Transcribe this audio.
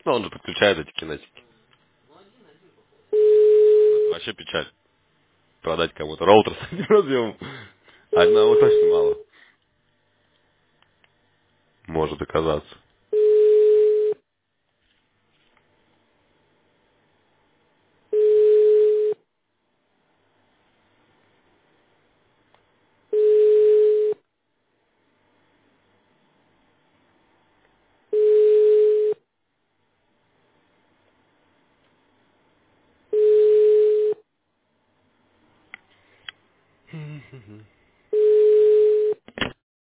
Ну, он же подключает эти кинетики. Это вообще печаль. Продать кому-то роутер с этим разъемом. Одного точно мало. Может оказаться.